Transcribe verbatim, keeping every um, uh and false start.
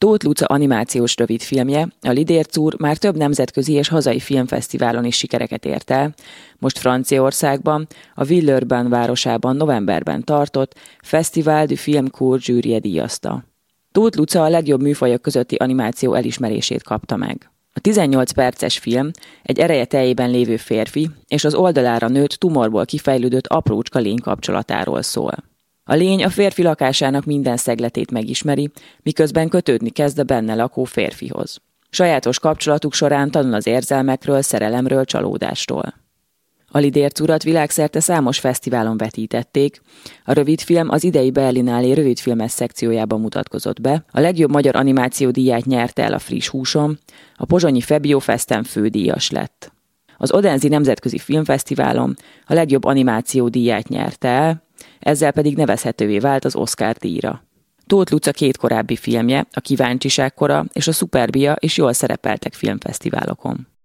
Tóth Luca animációs rövidfilmje, a Lidérc úr már több nemzetközi és hazai filmfesztiválon is sikereket ért el, most Franciaországban, a Villeurbanne városában novemberben tartott Festival du Film Court zsűrije díjazta. Tóth Luca a legjobb műfajok közötti animáció elismerését kapta meg. A tizennyolc perces film egy ereje teljében lévő férfi és az oldalára nőtt tumorból kifejlődött aprócska lény kapcsolatáról szól. A lény a férfi lakásának minden szegletét megismeri, miközben kötődni kezd a benne lakó férfihoz. Sajátos kapcsolatuk során tanul az érzelmekről, szerelemről, csalódástól. A Lidérc urat világszerte számos fesztiválon vetítették, a rövidfilm az idei Berlinálé rövidfilmes szekciójában mutatkozott be, a legjobb magyar animáció díját nyerte el a Friss húsom, a pozsonyi Febio Festen fődíjas lett. Az Odense Nemzetközi Filmfesztiválon a legjobb animáció díját nyerte el, ezzel pedig nevezhetővé vált az Oscar díjra. Tóth Luca két korábbi filmje, a Kíváncsiság kora és a Szuperbia is jól szerepeltek filmfesztiválokon.